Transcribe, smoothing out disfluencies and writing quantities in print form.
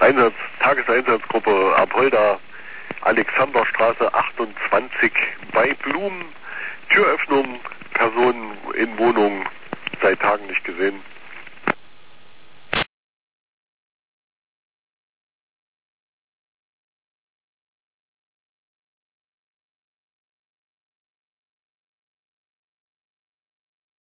Tageseinsatzgruppe Apolda, Alexanderstraße 28 bei Blumen. Türöffnung, Personen in Wohnung seit Tagen nicht gesehen.